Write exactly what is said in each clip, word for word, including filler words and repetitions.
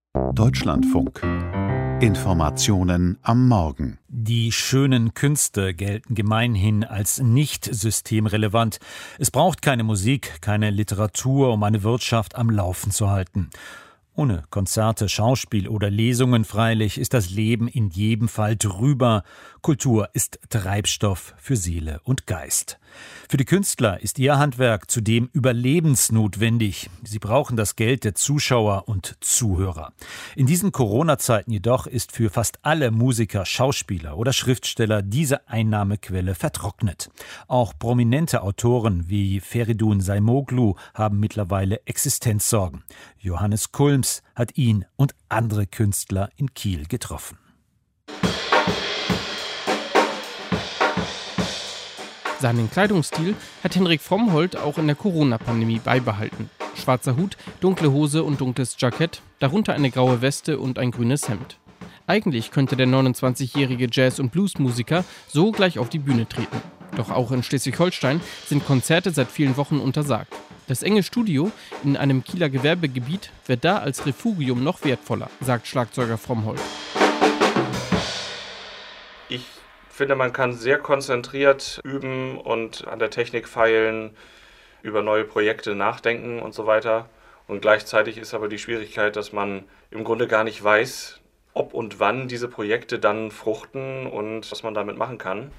Deutschlandfunk. Informationen am Morgen. Die schönen Künste gelten gemeinhin als nicht systemrelevant. Es braucht keine Musik, keine Literatur, um eine Wirtschaft am Laufen zu halten. Ohne Konzerte, Schauspiel oder Lesungen freilich ist das Leben in jedem Fall drüber. Kultur ist Treibstoff für Seele und Geist. Für die Künstler ist ihr Handwerk zudem überlebensnotwendig. Sie brauchen das Geld der Zuschauer und Zuhörer. In diesen Corona-Zeiten jedoch ist für fast alle Musiker, Schauspieler oder Schriftsteller diese Einnahmequelle vertrocknet. Auch prominente Autoren wie Feridun Saimoglu haben mittlerweile Existenzsorgen. Johannes Kulms hat ihn und andere Künstler in Kiel getroffen. Seinen Kleidungsstil hat Henrik Frommholt auch in der Corona-Pandemie beibehalten. Schwarzer Hut, dunkle Hose und dunkles Jackett, darunter eine graue Weste und ein grünes Hemd. Eigentlich könnte der neunundzwanzigjährige Jazz- und Bluesmusiker so gleich auf die Bühne treten. Doch auch in Schleswig-Holstein sind Konzerte seit vielen Wochen untersagt. Das enge Studio in einem Kieler Gewerbegebiet wird da als Refugium noch wertvoller, sagt Schlagzeuger Frommholt. Ich finde, man kann sehr konzentriert üben und an der Technik feilen, über neue Projekte nachdenken und so weiter. Und gleichzeitig ist aber die Schwierigkeit, dass man im Grunde gar nicht weiß, ob und wann diese Projekte dann fruchten und was man damit machen kann.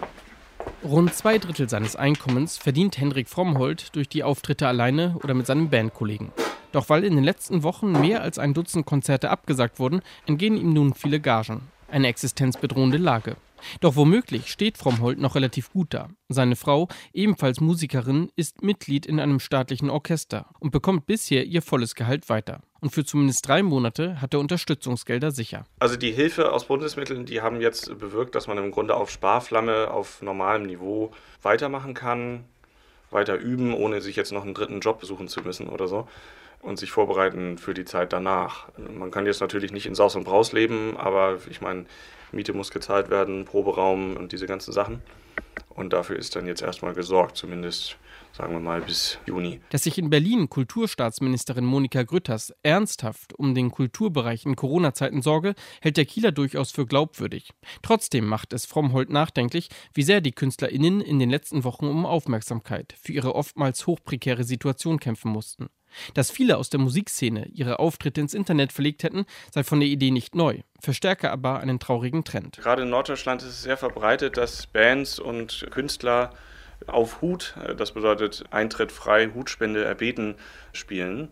Rund zwei Drittel seines Einkommens verdient Henrik Frommholt durch die Auftritte alleine oder mit seinem Bandkollegen. Doch weil in den letzten Wochen mehr als ein Dutzend Konzerte abgesagt wurden, entgehen ihm nun viele Gagen. Eine existenzbedrohende Lage. Doch womöglich steht Frommholt noch relativ gut da. Seine Frau, ebenfalls Musikerin, ist Mitglied in einem staatlichen Orchester und bekommt bisher ihr volles Gehalt weiter. Und für zumindest drei Monate hat er Unterstützungsgelder sicher. Also die Hilfe aus Bundesmitteln, die haben jetzt bewirkt, dass man im Grunde auf Sparflamme, auf normalem Niveau weitermachen kann, weiter üben, ohne sich jetzt noch einen dritten Job suchen zu müssen oder so. Und sich vorbereiten für die Zeit danach. Man kann jetzt natürlich nicht in Saus und Braus leben, aber ich meine, Miete muss gezahlt werden, Proberaum und diese ganzen Sachen. Und dafür ist dann jetzt erstmal gesorgt, zumindest sagen wir mal bis Juni. Dass sich in Berlin Kulturstaatsministerin Monika Grütters ernsthaft um den Kulturbereich in Corona-Zeiten sorge, hält der Kieler durchaus für glaubwürdig. Trotzdem macht es Frommholt nachdenklich, wie sehr die KünstlerInnen in den letzten Wochen um Aufmerksamkeit für ihre oftmals hochprekäre Situation kämpfen mussten. Dass viele aus der Musikszene ihre Auftritte ins Internet verlegt hätten, sei von der Idee nicht neu, verstärke aber einen traurigen Trend. Gerade in Norddeutschland ist es sehr verbreitet, dass Bands und Künstler auf Hut, das bedeutet Eintritt frei, Hutspende erbeten, spielen.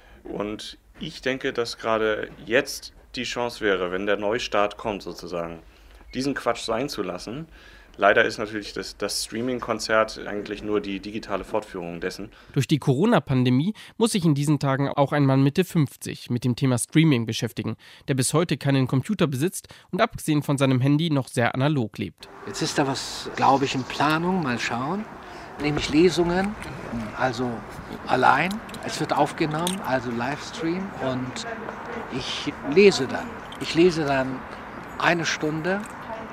Und ich denke, dass gerade jetzt die Chance wäre, wenn der Neustart kommt sozusagen, diesen Quatsch sein zu lassen. Leider ist natürlich das, das Streaming-Konzert eigentlich nur die digitale Fortführung dessen. Durch die Corona-Pandemie muss sich in diesen Tagen auch ein Mann Mitte fünfzig mit dem Thema Streaming beschäftigen, der bis heute keinen Computer besitzt und abgesehen von seinem Handy noch sehr analog lebt. Jetzt ist da was, glaube ich, in Planung, mal schauen. Nämlich Lesungen, also allein. Es wird aufgenommen, also Livestream und ich lese dann. Ich lese dann eine Stunde.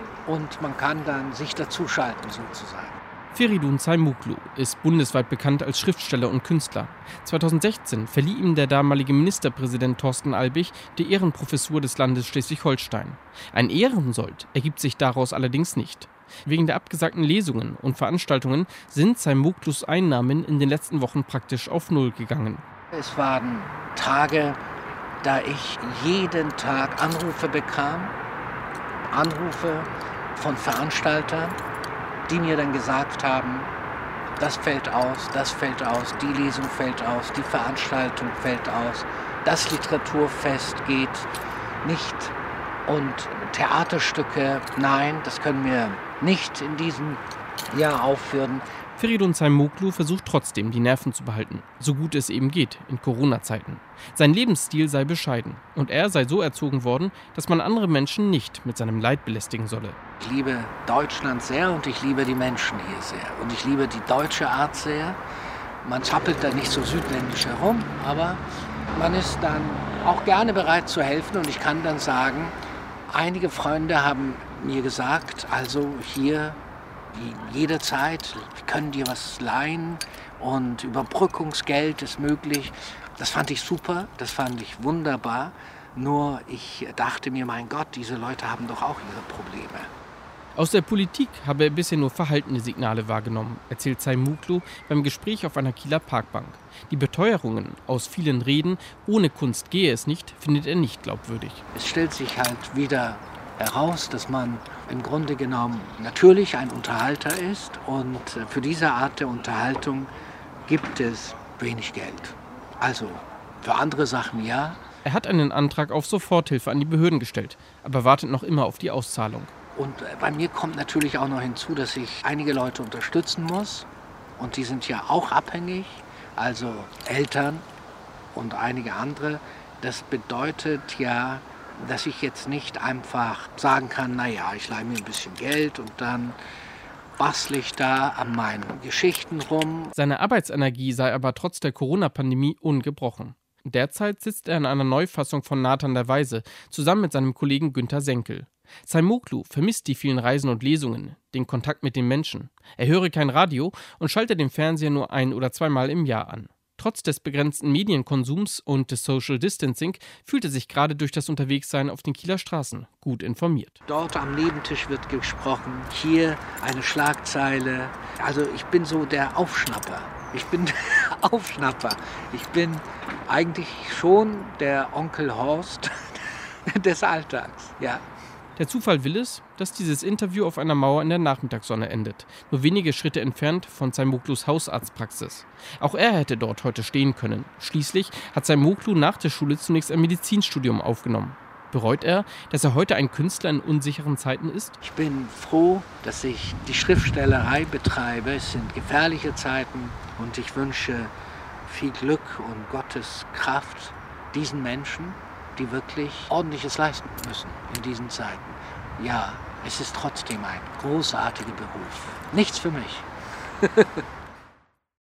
Und man kann dann sich dazuschalten sozusagen. Feridun Saimoglu ist bundesweit bekannt als Schriftsteller und Künstler. zweitausendsechzehn verlieh ihm der damalige Ministerpräsident Thorsten Albig die Ehrenprofessur des Landes Schleswig-Holstein. Ein Ehrensold ergibt sich daraus allerdings nicht. Wegen der abgesagten Lesungen und Veranstaltungen sind Saimoglus Einnahmen in den letzten Wochen praktisch auf Null gegangen. Es waren Tage, da ich jeden Tag Anrufe bekam. Anrufe von Veranstaltern, die mir dann gesagt haben, das fällt aus, das fällt aus, die Lesung fällt aus, die Veranstaltung fällt aus, das Literaturfest geht nicht und Theaterstücke, nein, das können wir nicht in diesem Jahr aufführen. Feridun Saimoglu versucht trotzdem, die Nerven zu behalten, so gut es eben geht in Corona-Zeiten. Sein Lebensstil sei bescheiden und er sei so erzogen worden, dass man andere Menschen nicht mit seinem Leid belästigen solle. Ich liebe Deutschland sehr und ich liebe die Menschen hier sehr. Und ich liebe die deutsche Art sehr. Man zappelt da nicht so südländisch herum, aber man ist dann auch gerne bereit zu helfen. Und ich kann dann sagen, einige Freunde haben mir gesagt, also hier jederzeit, wir können dir was leihen und Überbrückungsgeld ist möglich. Das fand ich super, das fand ich wunderbar. Nur ich dachte mir, mein Gott, diese Leute haben doch auch ihre Probleme. Aus der Politik habe er bisher nur verhaltene Signale wahrgenommen, erzählt Zaimoglu beim Gespräch auf einer Kieler Parkbank. Die Beteuerungen aus vielen Reden, ohne Kunst gehe es nicht, findet er nicht glaubwürdig. Es stellt sich halt wieder heraus, dass man im Grunde genommen natürlich ein Unterhalter ist und für diese Art der Unterhaltung gibt es wenig Geld. Also für andere Sachen ja. Er hat einen Antrag auf Soforthilfe an die Behörden gestellt, aber wartet noch immer auf die Auszahlung. Und bei mir kommt natürlich auch noch hinzu, dass ich einige Leute unterstützen muss. Und die sind ja auch abhängig, also Eltern und einige andere. Das bedeutet ja, dass ich jetzt nicht einfach sagen kann, naja, ich leihe mir ein bisschen Geld und dann bastle ich da an meinen Geschichten rum. Seine Arbeitsenergie sei aber trotz der Corona-Pandemie ungebrochen. Derzeit sitzt er an einer Neufassung von Nathan der Weise, zusammen mit seinem Kollegen Günter Senkel. Zaimoglu vermisst die vielen Reisen und Lesungen, den Kontakt mit den Menschen. Er höre kein Radio und schalte den Fernseher nur ein- oder zweimal im Jahr an. Trotz des begrenzten Medienkonsums und des Social Distancing fühlt er sich gerade durch das Unterwegssein auf den Kieler Straßen gut informiert. Dort am Nebentisch wird gesprochen, hier eine Schlagzeile. Also ich bin so der Aufschnapper. Ich bin der Aufschnapper. Ich bin eigentlich schon der Onkel Horst des Alltags, ja. Der Zufall will es, dass dieses Interview auf einer Mauer in der Nachmittagssonne endet, nur wenige Schritte entfernt von Zaimoglus Hausarztpraxis. Auch er hätte dort heute stehen können. Schließlich hat Zaimoglu nach der Schule zunächst ein Medizinstudium aufgenommen. Bereut er, dass er heute ein Künstler in unsicheren Zeiten ist? Ich bin froh, dass ich die Schriftstellerei betreibe. Es sind gefährliche Zeiten und ich wünsche viel Glück und Gottes Kraft diesen Menschen, die wirklich Ordentliches leisten müssen in diesen Zeiten. Ja, es ist trotzdem ein großartiger Beruf. Nichts für mich.